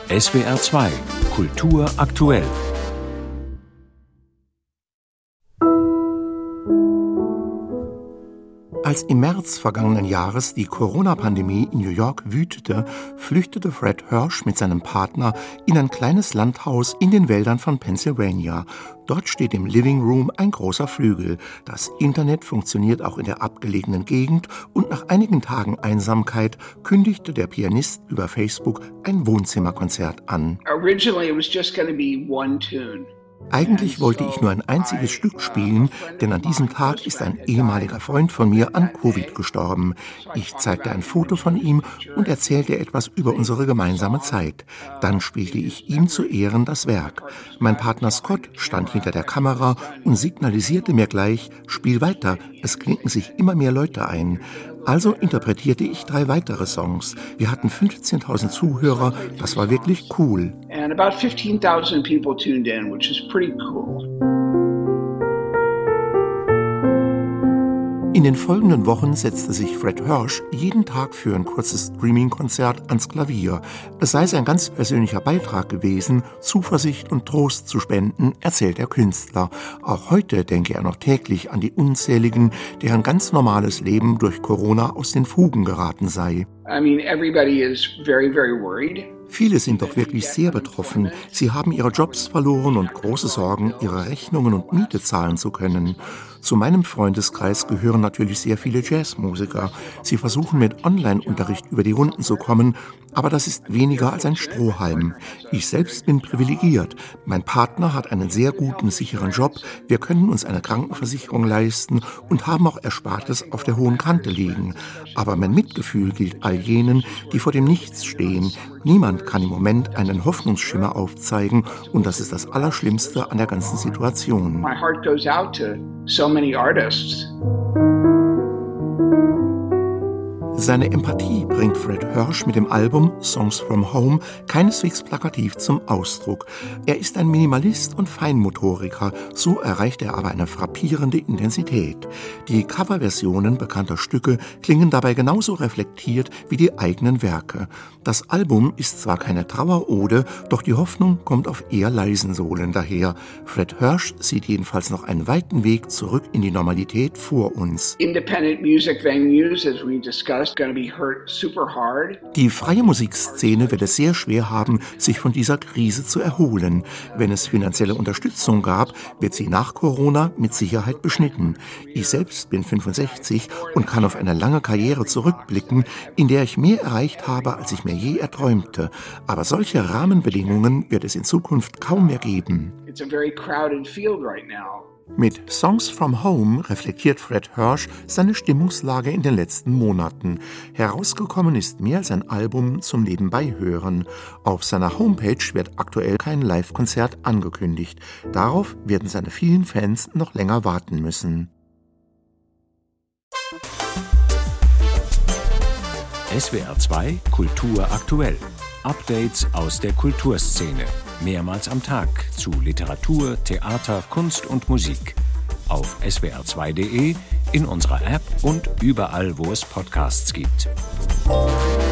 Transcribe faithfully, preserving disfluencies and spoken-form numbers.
S W R zwei Kultur aktuell. Als im März vergangenen Jahres die Corona-Pandemie in New York wütete, flüchtete Fred Hersch mit seinem Partner in ein kleines Landhaus in den Wäldern von Pennsylvania. Dort steht im Living Room ein großer Flügel. Das Internet funktioniert auch in der abgelegenen Gegend und nach einigen Tagen Einsamkeit kündigte der Pianist über Facebook ein Wohnzimmerkonzert an. Originally it was just going to be one tune. Eigentlich wollte ich nur ein einziges Stück spielen, denn an diesem Tag ist ein ehemaliger Freund von mir an Covid gestorben. Ich zeigte ein Foto von ihm und erzählte etwas über unsere gemeinsame Zeit. Dann spielte ich ihm zu Ehren das Werk. Mein Partner Scott stand hinter der Kamera und signalisierte mir gleich: Spiel weiter, es klinken sich immer mehr Leute ein. Also interpretierte ich drei weitere Songs. Wir hatten fünfzehntausend Zuhörer, das war wirklich cool. And about fifteen thousand people tuned in, which is pretty cool. In den folgenden Wochen setzte sich Fred Hersch jeden Tag für ein kurzes Streaming-Konzert ans Klavier. Es sei sein ganz persönlicher Beitrag gewesen, Zuversicht und Trost zu spenden, erzählt der Künstler. Auch heute denke er noch täglich an die Unzähligen, deren ganz normales Leben durch Corona aus den Fugen geraten sei. I mean, everybody is very, very worried. Viele sind doch wirklich sehr betroffen. Sie haben ihre Jobs verloren und große Sorgen, ihre Rechnungen und Miete zahlen zu können. Zu meinem Freundeskreis gehören natürlich sehr viele Jazzmusiker. Sie versuchen mit Online-Unterricht über die Runden zu kommen, aber das ist weniger als ein Strohhalm. Ich selbst bin privilegiert. Mein Partner hat einen sehr guten, sicheren Job. Wir können uns eine Krankenversicherung leisten und haben auch Erspartes auf der hohen Kante liegen. Aber mein Mitgefühl gilt all jenen, die vor dem Nichts stehen. Niemand kann im Moment einen Hoffnungsschimmer aufzeigen und das ist das Allerschlimmste an der ganzen Situation. My heart goes out to so many artists. Seine Empathie bringt Fred Hersch mit dem Album Songs from Home keineswegs plakativ zum Ausdruck. Er ist ein Minimalist und Feinmotoriker, so erreicht er aber eine frappierende Intensität. Die Coverversionen bekannter Stücke klingen dabei genauso reflektiert wie die eigenen Werke. Das Album ist zwar keine Trauerode, doch die Hoffnung kommt auf eher leisen Sohlen daher. Fred Hersch sieht jedenfalls noch einen weiten Weg zurück in die Normalität vor uns. Independent music venues, as we discussed, going to be hurt super hard. Die freie Musikszene wird es sehr schwer haben, sich von dieser Krise zu erholen. Wenn es finanzielle Unterstützung gab, wird sie nach Corona mit Sicherheit beschnitten. Ich selbst bin fünfundsechzig und kann auf eine lange Karriere zurückblicken, in der ich mehr erreicht habe, als ich mir je erträumte. Aber solche Rahmenbedingungen wird es in Zukunft kaum mehr geben. It's a very crowded field right now. Mit Songs from Home reflektiert Fred Hersch seine Stimmungslage in den letzten Monaten. Herausgekommen ist mehr als ein Album zum Nebenbeihören. Auf seiner Homepage wird aktuell kein Live-Konzert angekündigt. Darauf werden seine vielen Fans noch länger warten müssen. S W R zwei Kultur aktuell. Updates aus der Kulturszene. Mehrmals am Tag zu Literatur, Theater, Kunst und Musik. Auf S W R zwei Punkt de, in unserer App und überall, wo es Podcasts gibt.